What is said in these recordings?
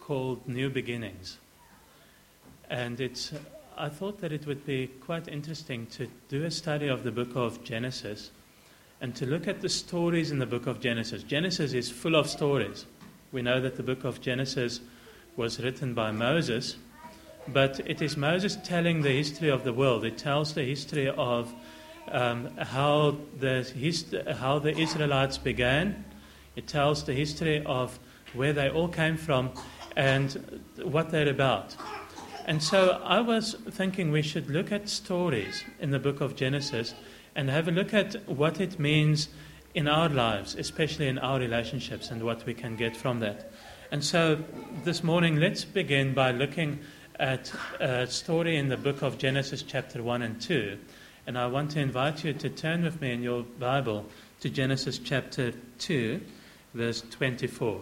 called New Beginnings. And I thought that it would be quite interesting to do a study of the book of Genesis and to look at the stories in the book of Genesis. Genesis is full of stories. We know that the book of Genesis was written by Moses, but it is Moses telling the history of the world. It tells the history of how the Israelites began. It tells the history of where they all came from and what they're about. And so I was thinking we should look at stories in the book of Genesis and have a look at what it means in our lives, especially in our relationships, and what we can get from that. And so this morning, let's begin by looking at a story in the book of Genesis chapter 1 and 2. And I want to invite you to turn with me in your Bible to Genesis chapter 2, verse 24.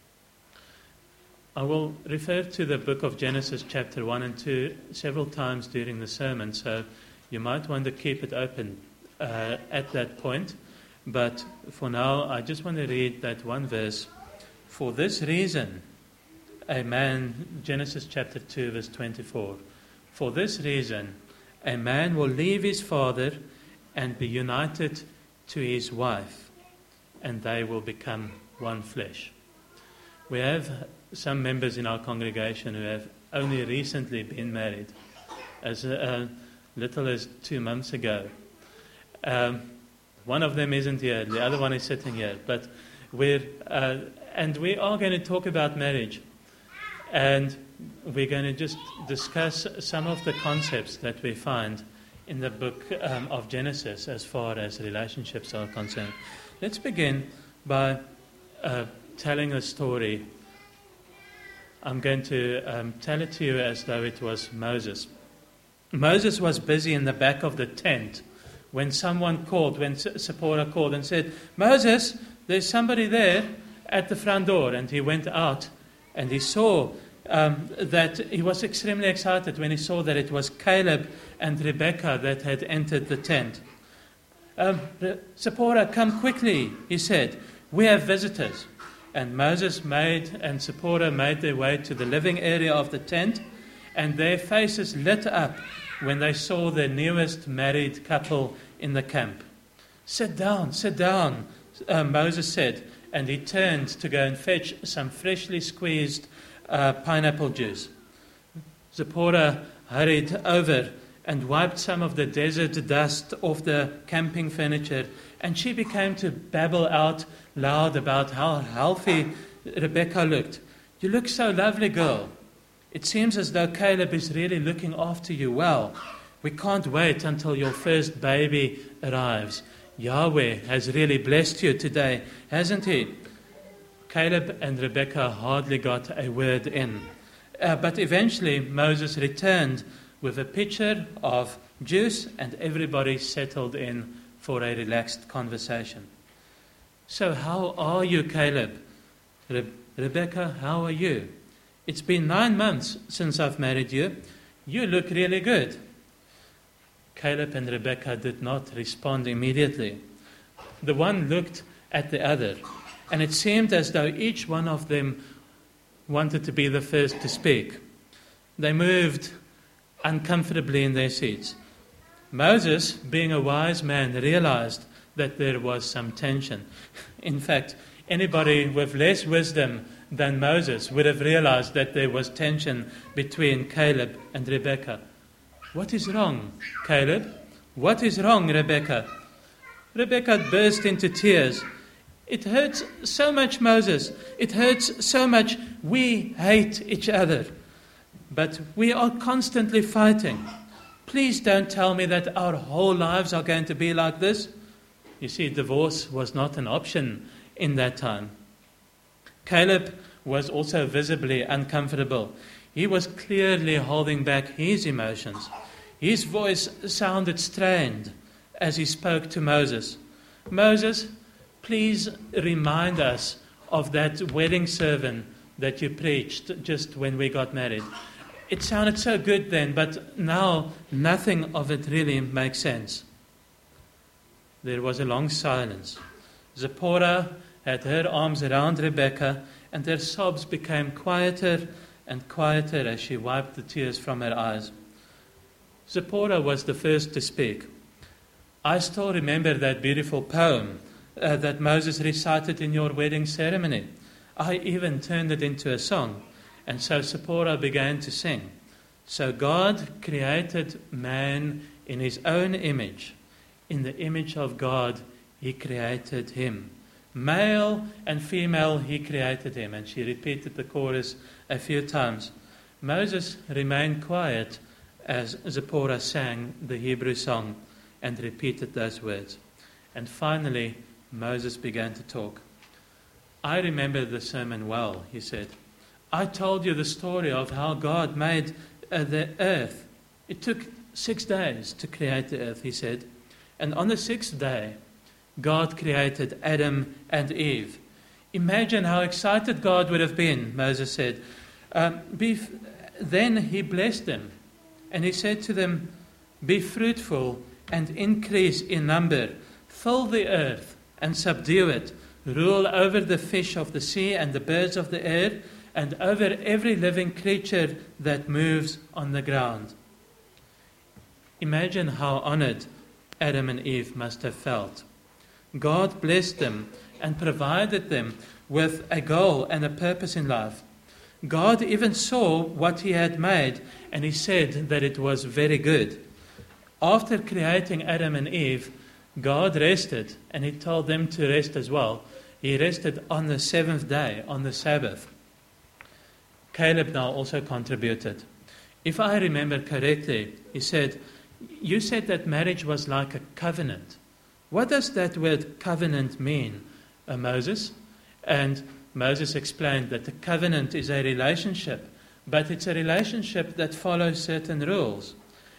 I will refer to the book of Genesis chapter 1 and 2 several times during the sermon, so you might want to keep it open at that point. But for now, I just want to read that one verse. For this reason, Genesis chapter 2, verse 24. For this reason, a man will leave his father and be united to his wife, and they will become one flesh. We have some members in our congregation who have only recently been married, as little as 2 months ago. One of them isn't here, the other one is sitting here. But we are going to talk about marriage, and we're going to just discuss some of the concepts that we find in the book of Genesis as far as relationships are concerned. Let's begin by telling a story. I'm going to tell it to you as though it was Moses. Moses was busy in the back of the tent when Zipporah called and said, "Moses, there's somebody there at the front door." And he went out and he saw that he was extremely excited when he saw that it was Caleb and Rebekah that had entered the tent. "Zipporah, come quickly," he said. "We have visitors." And Moses and Zipporah made their way to the living area of the tent, and their faces lit up when they saw the newest married couple in the camp. Sit down, Moses said, and he turned to go and fetch some freshly squeezed pineapple juice. Zipporah hurried over and wiped some of the desert dust off the camping furniture, and she began to babble out loud about how healthy Rebekah looked. "You look so lovely, girl. It seems as though Caleb is really looking after you well. We can't wait until your first baby arrives. Yahweh has really blessed you today, hasn't he?" Caleb and Rebekah hardly got a word in. But eventually Moses returned with a pitcher of juice, and everybody settled in for a relaxed conversation. "So how are you, Caleb?" Rebekah, how are you?" "It's been 9 months since I've married you. You look really good." Caleb and Rebekah did not respond immediately. The one looked at the other, and it seemed as though each one of them wanted to be the first to speak. They moved uncomfortably in their seats. Moses, being a wise man, realized that there was some tension. In fact, anybody with less wisdom than Moses would have realized that there was tension between Caleb and Rebekah. "What is wrong, Caleb? What is wrong, Rebekah?" Rebekah burst into tears. "It hurts so much, Moses. It hurts so much. We hate each other. But we are constantly fighting. Please don't tell me that our whole lives are going to be like this." You see, divorce was not an option in that time. Caleb was also visibly uncomfortable. He was clearly holding back his emotions. His voice sounded strained as he spoke to Moses. "Moses, please remind us of that wedding sermon that you preached just when we got married. It sounded so good then, but now nothing of it really makes sense." There was a long silence. Zipporah had her arms around Rebekah and their sobs became quieter and quieter as she wiped the tears from her eyes. Zipporah was the first to speak. I still remember that beautiful poem that Moses recited in your wedding ceremony. I even turned it into a song. And so Zipporah began to sing. So God created man in his own image. In the image of God, he created him. Male and female, he created him. And she repeated the chorus a few times. Moses remained quiet as Zipporah sang the Hebrew song and repeated those words. And finally, Moses began to talk. I remember the sermon well, he said. I told you the story of how God made the earth. It took 6 days to create the earth, he said. And on the 6th day, God created Adam and Eve. Imagine how excited God would have been, Moses said. Then he blessed them. And he said to them, be fruitful and increase in number. Fill the earth and subdue it. Rule over the fish of the sea and the birds of the air, and over every living creature that moves on the ground. Imagine how honored Adam and Eve must have felt. God blessed them and provided them with a goal and a purpose in life. God even saw what he had made, and he said that it was very good. After creating Adam and Eve, God rested, and he told them to rest as well. He rested on the 7th day, on the Sabbath. Caleb now also contributed. If I remember correctly, he said, you said that marriage was like a covenant. What does that word covenant mean, Moses? And Moses explained that the covenant is a relationship, but it's a relationship that follows certain rules.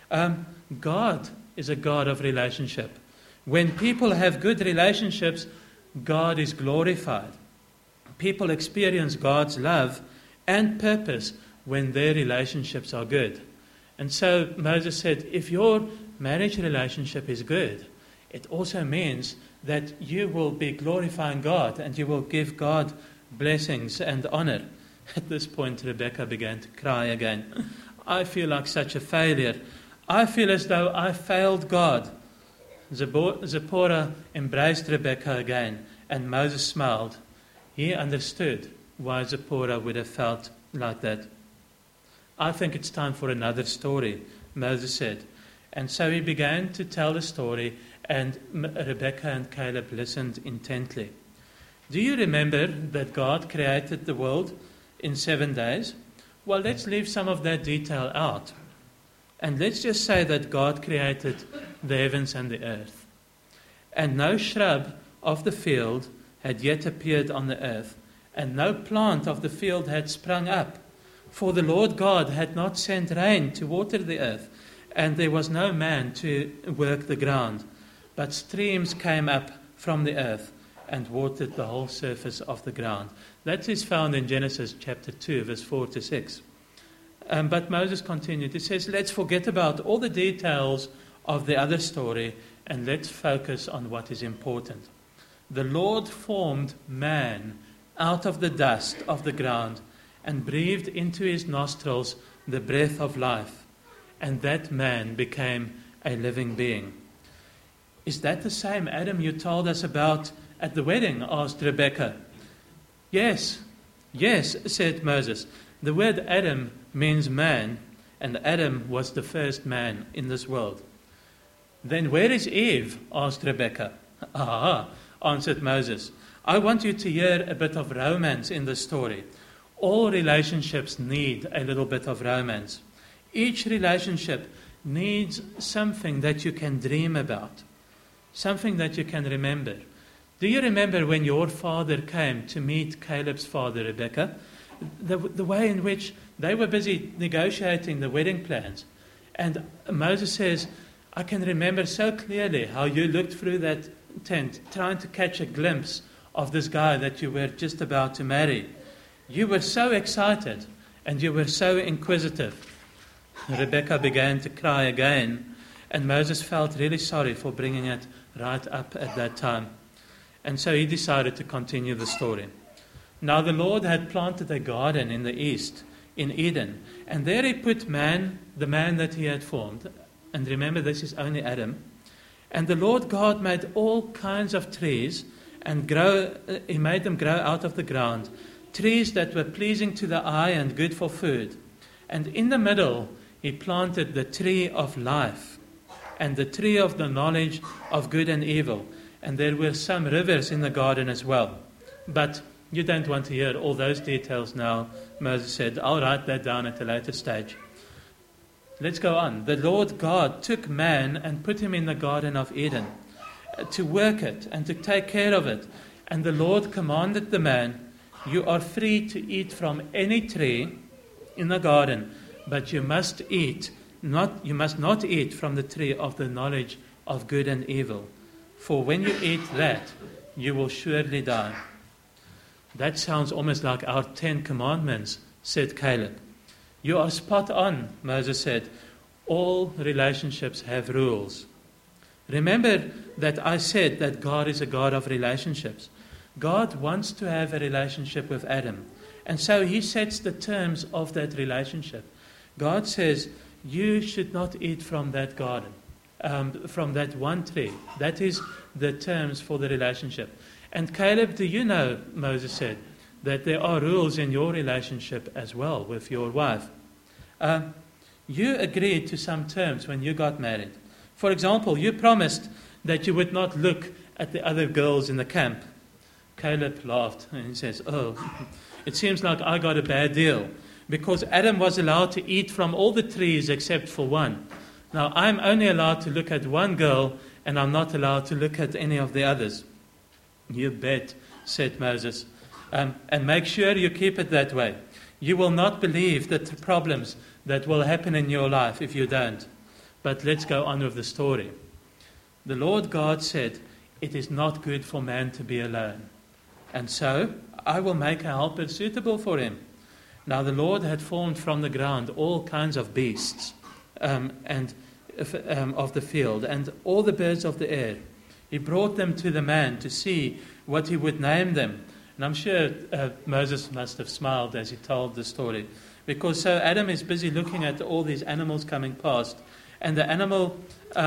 God is a God of relationship. When people have good relationships, God is glorified. People experience God's love and purpose when their relationships are good. And so Moses said, if your marriage relationship is good, it also means that you will be glorifying God and you will give God blessings and honor. At this point, Rebecca began to cry again. I feel like such a failure. I feel as though I failed God. Zipporah embraced Rebecca again, and Moses smiled. He understood why Zipporah would have felt like that. I think it's time for another story, Moses said. And so he began to tell the story, and Rebecca and Caleb listened intently. Do you remember that God created the world in 7 days? Well, let's leave some of that detail out. And let's just say that God created the heavens and the earth. And no shrub of the field had yet appeared on the earth, and no plant of the field had sprung up. For the Lord God had not sent rain to water the earth, and there was no man to work the ground. But streams came up from the earth and watered the whole surface of the ground. That is found in Genesis chapter 2, verse 4 to 6. But Moses continued. He says, let's forget about all the details of the other story and let's focus on what is important. The Lord formed man out of the dust of the ground and breathed into his nostrils the breath of life, and that man became a living being. Is that the same Adam you told us about at the wedding? Asked Rebecca. Yes, said Moses. The word Adam means man, and Adam was the first man in this world. Then where is Eve? Asked Rebecca. Ah, answered Moses. I want you to hear a bit of romance in the story. All relationships need a little bit of romance. Each relationship needs something that you can dream about, something that you can remember. Do you remember when your father came to meet Caleb's father, Rebecca? The way in which they were busy negotiating the wedding plans. And Moses says, I can remember so clearly how you looked through that tent, trying to catch a glimpse of this guy that you were just about to marry. You were so excited and you were so inquisitive. Rebecca began to cry again, and Moses felt really sorry for bringing it right up at that time. And so he decided to continue the story. Now the Lord had planted a garden in the east, in Eden, and there he put man, the man that he had formed. And remember, this is only Adam. And the Lord God made all kinds of trees, and he made them grow out of the ground, trees that were pleasing to the eye and good for food. And in the middle he planted the tree of life, and the tree of the knowledge of good and evil. And there were some rivers in the garden as well. But you don't want to hear all those details now. Moses said, I'll write that down at a later stage. Let's go on. The Lord God took man and put him in the Garden of Eden to work it and to take care of it. And the Lord commanded the man, you are free to eat from any tree in the garden, but you must not eat from the tree of the knowledge of good and evil. For when you eat that, you will surely die. That sounds almost like our 10 commandments, said Caleb. You are spot on, Moses said. All relationships have rules. Remember that I said that God is a God of relationships. God wants to have a relationship with Adam. And so he sets the terms of that relationship. God says, you should not eat from that garden, from that one tree. That is the terms for the relationship. And Caleb, do you know, Moses said, that there are rules in your relationship as well with your wife? You agreed to some terms when you got married. For example, you promised that you would not look at the other girls in the camp. Caleb laughed and he says, it seems like I got a bad deal because Adam was allowed to eat from all the trees except for one. Now I'm only allowed to look at one girl and I'm not allowed to look at any of the others. You bet, said Moses. And make sure you keep it that way. You will not believe the problems that will happen in your life if you don't. But let's go on with the story. The Lord God said, it is not good for man to be alone. And so I will make a helper suitable for him. Now the Lord had formed from the ground all kinds of beasts of the field and all the birds of the air. He brought them to the man to see what he would name them. And I'm sure Moses must have smiled as he told the story. Because so Adam is busy looking at all these animals coming past. And the animal,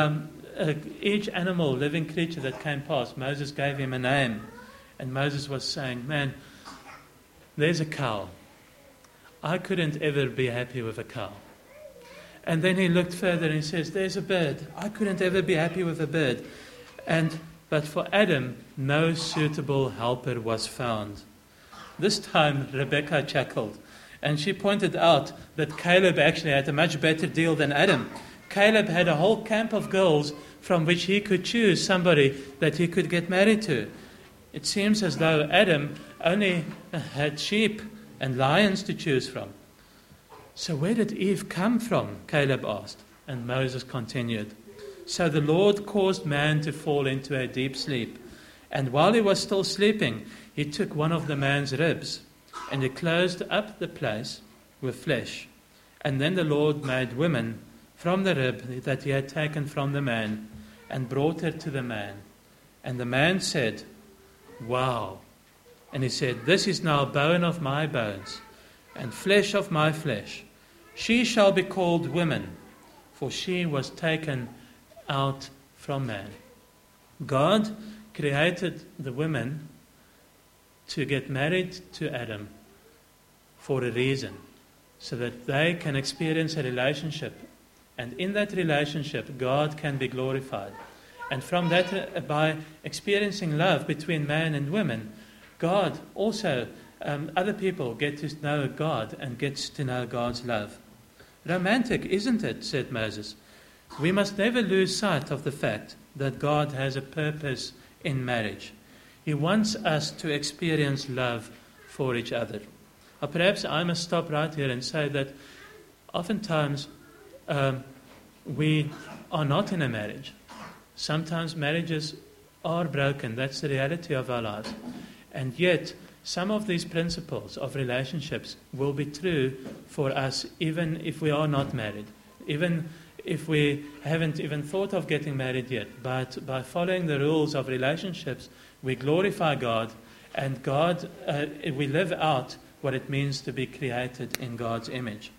each animal, living creature that came past, Moses gave him a name. And Moses was saying, man, there's a cow. I couldn't ever be happy with a cow. And then he looked further and he says, there's a bird. I couldn't ever be happy with a bird. But for Adam, no suitable helper was found. This time, Rebecca chuckled, and she pointed out that Caleb actually had a much better deal than Adam. Caleb had a whole camp of girls from which he could choose somebody that he could get married to. It seems as though Adam only had sheep and lions to choose from. So where did Eve come from? Caleb asked, and Moses continued. So the Lord caused man to fall into a deep sleep. And while he was still sleeping, he took one of the man's ribs, and he closed up the place with flesh. And then the Lord made woman from the rib that he had taken from the man, and brought her to the man. And the man said, wow. And he said, this is now bone of my bones, and flesh of my flesh. She shall be called woman, for she was taken out from man. God created the women to get married to Adam for a reason, so that they can experience a relationship. And in that relationship, God can be glorified. And from that, by experiencing love between man and women, God also, other people get to know God and gets to know God's love. Romantic, isn't it? Said Moses. We must never lose sight of the fact that God has a purpose in marriage. He wants us to experience love for each other. Perhaps I must stop right here and say that oftentimes we are not in a marriage. Sometimes marriages are broken. That's the reality of our lives. And yet, some of these principles of relationships will be true for us even if we are not married. Even if we haven't even thought of getting married yet. But by following the rules of relationships, we glorify God And God, we live out what it means to be created in God's image.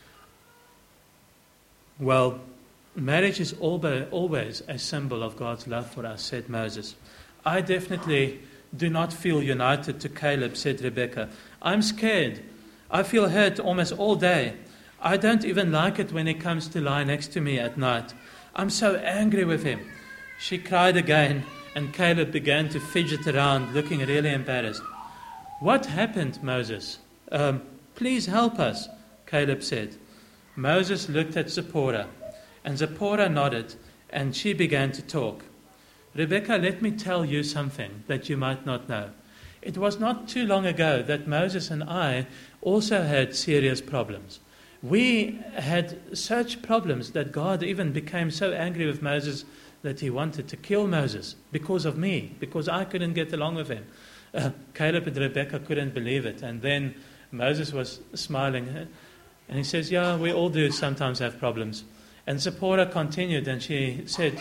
Well, marriage is always a symbol of God's love for us, said Moses. I definitely do not feel united to Caleb, said Rebekah. I'm scared. I feel hurt almost all day. I don't even like it when he comes to lie next to me at night. I'm so angry with him. She cried again, and Caleb began to fidget around, looking really embarrassed. What happened, Moses? Please help us, Caleb said. Moses looked at Zipporah, and Zipporah nodded, and she began to talk. Rebekah, let me tell you something that you might not know. It was not too long ago that Moses and I also had serious problems. We had such problems that God even became so angry with Moses that he wanted to kill Moses because of me, because I couldn't get along with him. Caleb and Rebekah couldn't believe it. And then Moses was smiling, and he says, yeah, we all do sometimes have problems. And Zipporah continued, and she said,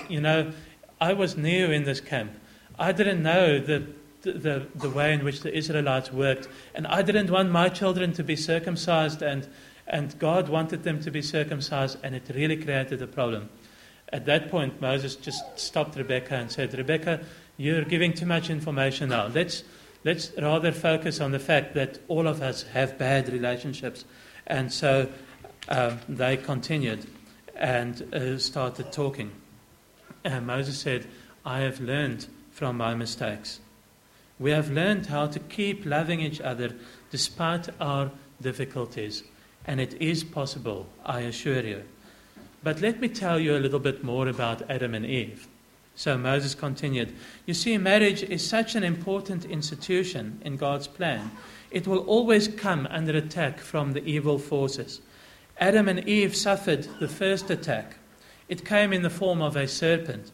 I was new in this camp. I didn't know the way in which the Israelites worked, and I didn't want my children to be circumcised, and God wanted them to be circumcised, and it really created a problem. At that point, Moses just stopped Rebekah and said, Rebekah, you're giving too much information now. Let's rather focus on the fact that all of us have bad relationships. And so they continued and started talking. And Moses said, I have learned from my mistakes. We have learned how to keep loving each other despite our difficulties. And it is possible, I assure you. But let me tell you a little bit more about Adam and Eve. So Moses continued, you see, marriage is such an important institution in God's plan. It will always come under attack from the evil forces. Adam and Eve suffered the first attack. It came in the form of a serpent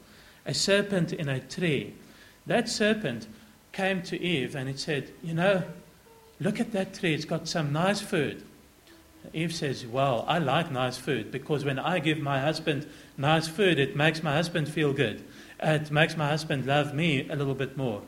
in a tree. That serpent came to Eve and it said, look at that tree, it's got some nice food. Eve says, well, I like nice food because when I give my husband nice food, it makes my husband feel good. It makes my husband love me a little bit more.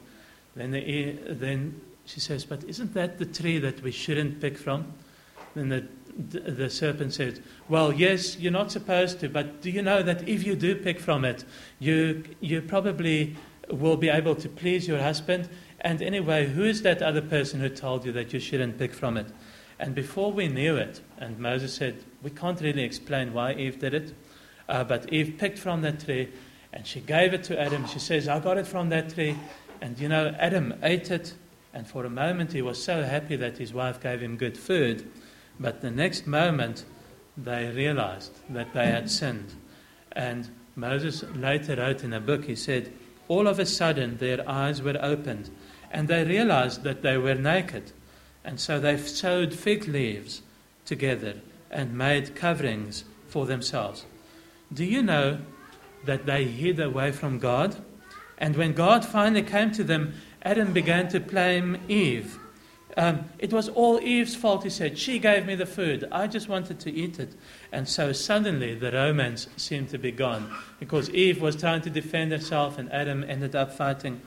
Then she says, but isn't that the tree that we shouldn't pick from? Then the serpent says, well, yes, you're not supposed to, but do you know that if you do pick from it, you probably will be able to please your husband? And anyway, who is that other person who told you that you shouldn't pick from it? And before we knew it, and Moses said, we can't really explain why Eve did it, but Eve picked from that tree, and she gave it to Adam. She says, I got it from that tree. And Adam ate it, and for a moment he was so happy that his wife gave him good food. But the next moment, they realized that they had sinned. And Moses later wrote in a book, he said, all of a sudden their eyes were opened, and they realized that they were naked. And so they sewed fig leaves together and made coverings for themselves. Do you know that they hid away from God? And when God finally came to them, Adam began to blame Eve. It was all Eve's fault, he said. She gave me the food. I just wanted to eat it. And so suddenly the romance seemed to be gone because Eve was trying to defend herself and Adam ended up fighting.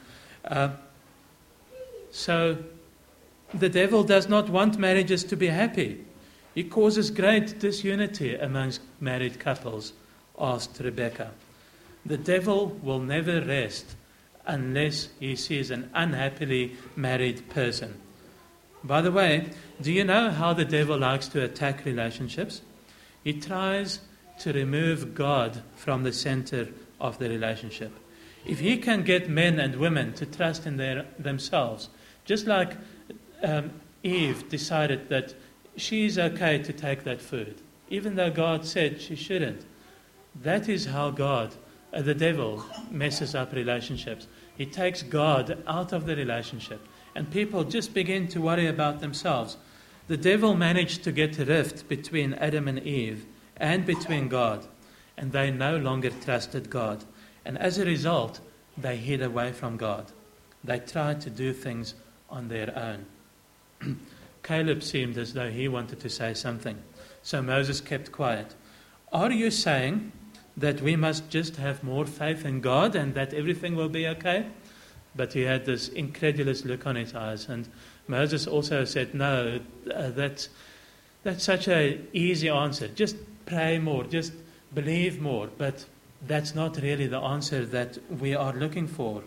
So the devil does not want marriages to be happy. He causes great disunity amongst married couples, asked Rebekah. The devil will never rest unless he sees an unhappily married person. By the way, do you know how the devil likes to attack relationships? He tries to remove God from the center of the relationship. If he can get men and women to trust in themselves, just like Eve decided that she's okay to take that food, even though God said she shouldn't. That is how the devil messes up relationships. He takes God out of the relationship, and people just begin to worry about themselves. The devil managed to get a rift between Adam and Eve and between God, and they no longer trusted God. And as a result, they hid away from God. They tried to do things on their own. Caleb seemed as though he wanted to say something, so Moses kept quiet. Are you saying that we must just have more faith in God and that everything will be okay? But he had this incredulous look on his eyes. And Moses also said, no, that's such an easy answer. Just pray more, just believe more. But that's not really the answer that we are looking for.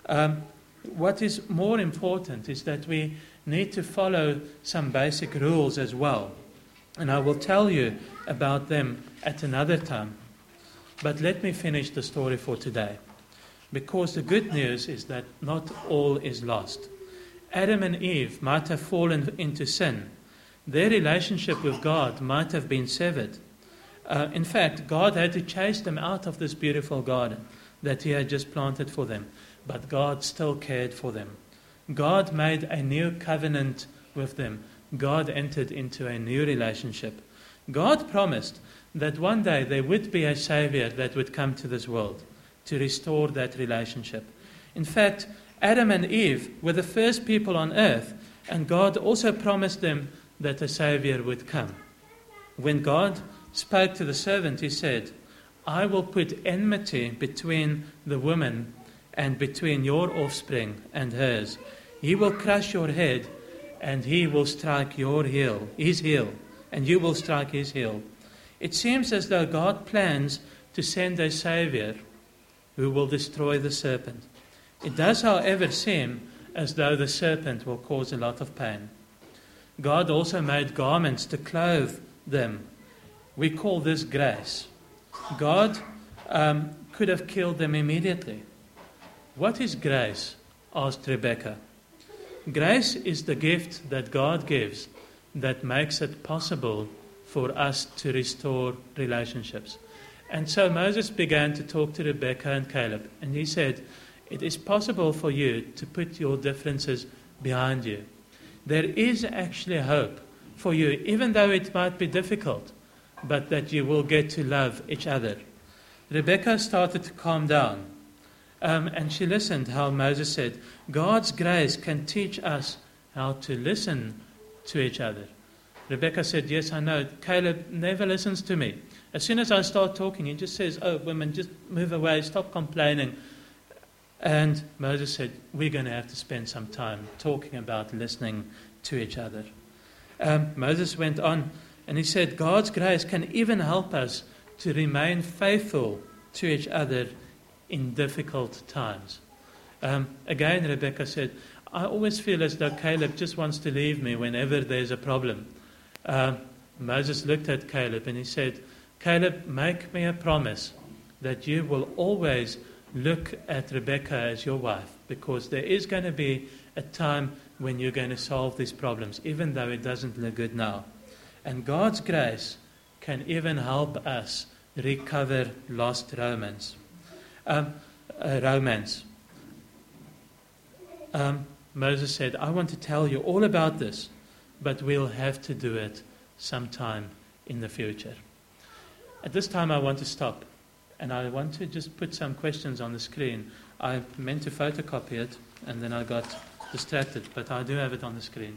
What is more important is that we need to follow some basic rules as well. And I will tell you about them at another time. But let me finish the story for today. Because the good news is that not all is lost. Adam and Eve might have fallen into sin. Their relationship with God might have been severed. In fact, God had to chase them out of this beautiful garden that He had just planted for them. But God still cared for them. God made a new covenant with them. God entered into a new relationship. God promised that one day there would be a Savior that would come to this world to restore that relationship. In fact, Adam and Eve were the first people on earth, and God also promised them that a Savior would come. When God spoke to the servant, He said, I will put enmity between the woman and between your offspring and hers. He will crush your head, and he will strike his heel, and you will strike his heel. It seems as though God plans to send a Savior who will destroy the serpent. It does, however, seem as though the serpent will cause a lot of pain. God also made garments to clothe them. We call this grace. God could have killed them immediately. What is grace? Asked Rebecca. Grace is the gift that God gives that makes it possible for us to restore relationships. And so Moses began to talk to Rebecca and Caleb, and he said, it is possible for you to put your differences behind you. There is actually hope for you, even though it might be difficult, but that you will get to love each other. Rebecca started to calm down, and she listened how Moses said, God's grace can teach us how to listen to each other. Rebecca said, yes, I know. Caleb never listens to me. As soon as I start talking, he just says, oh, women, just move away, stop complaining. And Moses said, we're going to have to spend some time talking about listening to each other. Moses went on and he said, God's grace can even help us to remain faithful to each other in difficult times. Again, Rebecca said, I always feel as though Caleb just wants to leave me whenever there's a problem. Moses looked at Caleb and he said, Caleb, make me a promise that you will always look at Rebecca as your wife, because there is going to be a time when you're going to solve these problems, even though it doesn't look good now. And God's grace can even help us recover lost romance. Moses said, I want to tell you all about this, but we'll have to do it sometime in the future. At this time, I want to stop, and I want to just put some questions on the screen. I meant to photocopy it, and then I got distracted, but I do have it on the screen.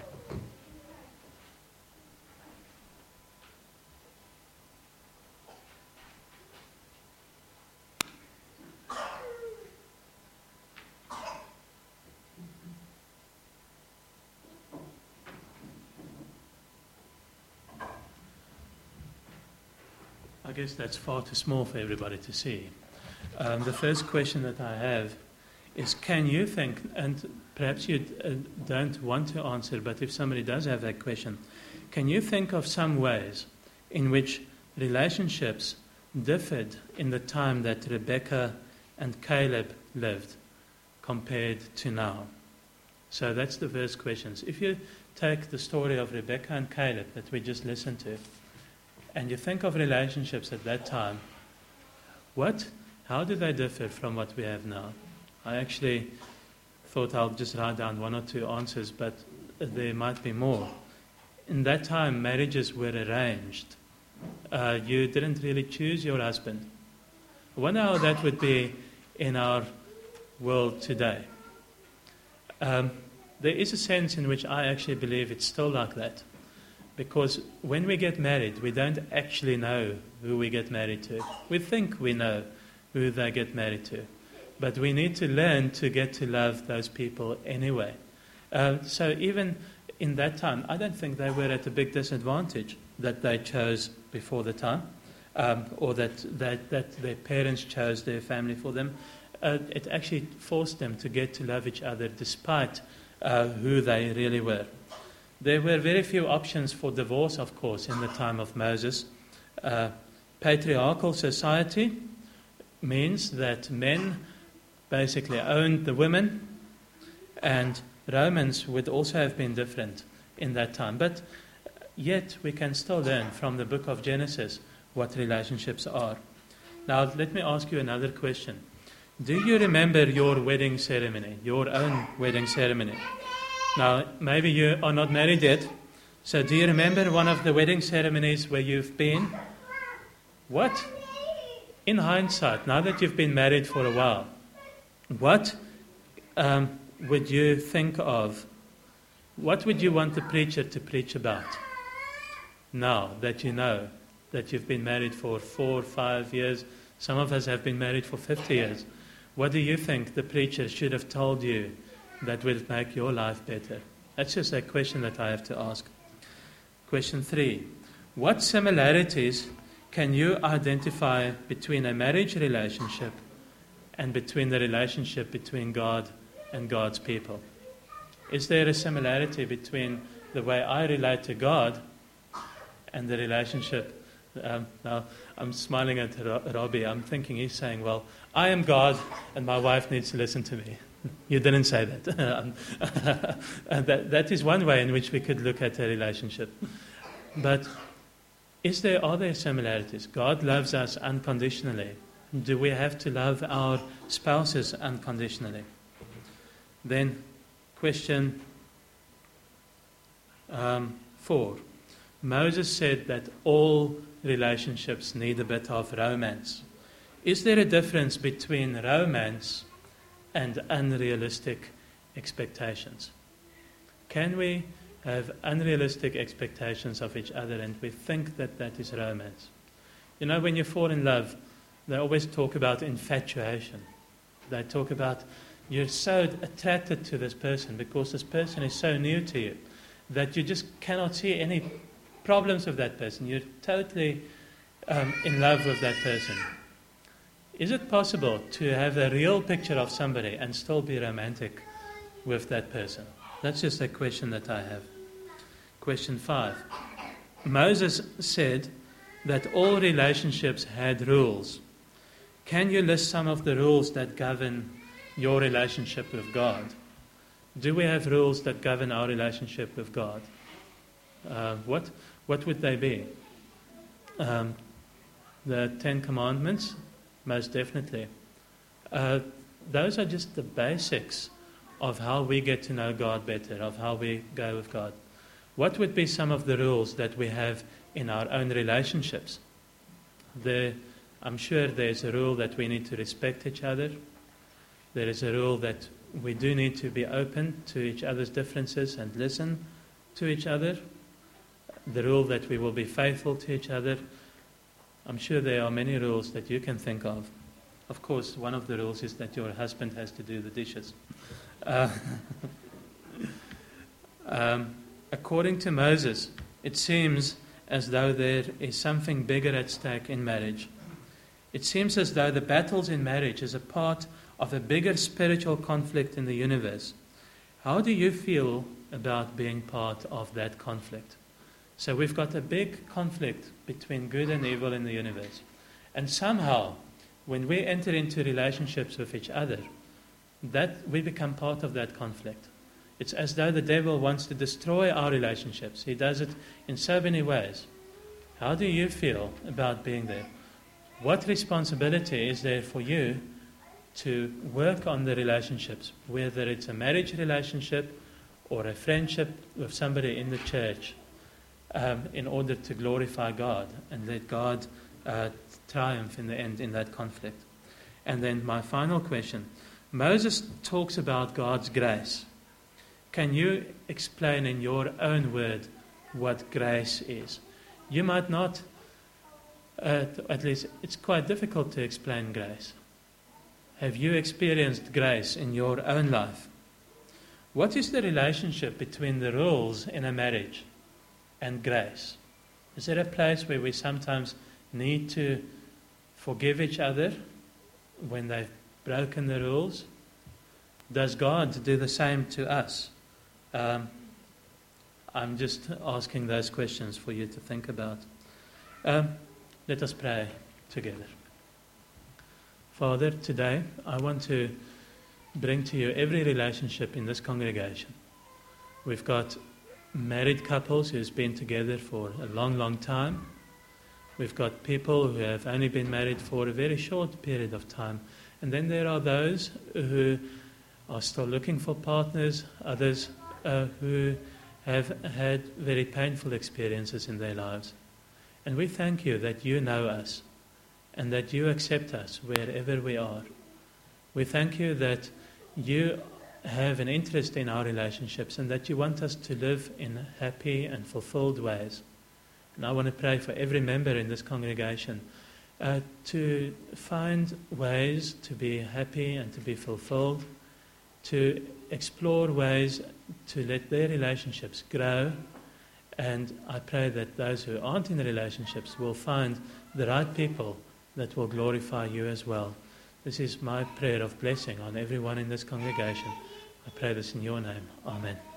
I guess that's far too small for everybody to see. The first question that I have is, can you think, and perhaps you don't want to answer, but if somebody does have that question, can you think of some ways in which relationships differed in the time that Rebecca and Caleb lived compared to now? So that's the first question. If you take the story of Rebecca and Caleb that we just listened to, and you think of relationships at that time, how do they differ from what we have now? I actually thought I'll just write down one or two answers, but there might be more. In that time, marriages were arranged. You didn't really choose your husband. I wonder how that would be in our world today. There is a sense in which I actually believe it's still like that. Because when we get married, we don't actually know who we get married to. We think we know who they get married to. But we need to learn to get to love those people anyway. So even in that time, I don't think they were at a big disadvantage that they chose before the time, or that their parents chose their family for them. It actually forced them to get to love each other despite who they really were. There were very few options for divorce, of course, in the time of Moses. Patriarchal society means that men basically owned the women, and Romans would also have been different in that time. But yet we can still learn from the book of Genesis what relationships are. Now let me ask you another question. Do you remember your wedding ceremony, your own wedding ceremony? Now maybe you are not married yet, so do you remember one of the wedding ceremonies where you've been? What, in hindsight, now that you've been married for a while, what would you think of? What would you want the preacher to preach about now that you know that you've been married for 4 or 5 years? Some of us have been married for 50 years. What do you think the preacher should have told you that will make your life better? That's just a question that I have to ask. Question 3. What similarities can you identify between a marriage relationship and between the relationship between God and God's people? Is there a similarity between the way I relate to God and the relationship? Now, I'm smiling at Robbie. I'm thinking he's saying, well, I am God and my wife needs to listen to me. You didn't say that. And that is one way in which we could look at a relationship. But are there similarities? God loves us unconditionally. Do we have to love our spouses unconditionally? Then, question 4. Moses said that all relationships need a bit of romance. Is there a difference between romance and unrealistic expectations? Can we have unrealistic expectations of each other and we think that that is romance? You know, when you fall in love, they always talk about infatuation. They talk about you're so attracted to this person because this person is so new to you that you just cannot see any problems with that person. You're totally in love with that person. Is it possible to have a real picture of somebody and still be romantic with that person? That's just a question that I have. Question 5. Moses said that all relationships had rules. Can you list some of the rules that govern your relationship with God? Do we have rules that govern our relationship with God? What would they be? The 10 Commandments? Most definitely. Those are just the basics of how we get to know God better, of how we go with God. What would be some of the rules that we have in our own relationships? I'm sure there's a rule that we need to respect each other. There is a rule that we do need to be open to each other's differences and listen to each other. The rule that we will be faithful to each other. I'm sure there are many rules that you can think of. Of course, one of the rules is that your husband has to do the dishes. According to Moses, it seems as though there is something bigger at stake in marriage. It seems as though the battles in marriage is a part of a bigger spiritual conflict in the universe. How do you feel about being part of that conflict? So we've got a big conflict between good and evil in the universe. And somehow, when we enter into relationships with each other, that we become part of that conflict. It's as though the devil wants to destroy our relationships. He does it in so many ways. How do you feel about being there? What responsibility is there for you to work on the relationships, whether it's a marriage relationship or a friendship with somebody in the church, in order to glorify God and let God triumph in the end in that conflict? And then my final question. Moses talks about God's grace. Can you explain in your own word what grace is? You might not, at least it's quite difficult to explain grace. Have you experienced grace in your own life? What is the relationship between the rules in a marriage and grace? Is there a place where we sometimes need to forgive each other when they've broken the rules? Does God do the same to us? I'm just asking those questions for you to think about. Let us pray together. Father, today I want to bring to you every relationship in this congregation. We've got married couples who've been together for a long, long time. We've got people who have only been married for a very short period of time. And then there are those who are still looking for partners, others who have had very painful experiences in their lives. And we thank you that you know us and that you accept us wherever we are. We thank you that you have an interest in our relationships and that you want us to live in happy and fulfilled ways. And I want to pray for every member in this congregation to find ways to be happy and to be fulfilled, to explore ways to let their relationships grow. And I pray that those who aren't in relationships will find the right people that will glorify you as well. This is my prayer of blessing on everyone in this congregation. I pray this in your name. Amen.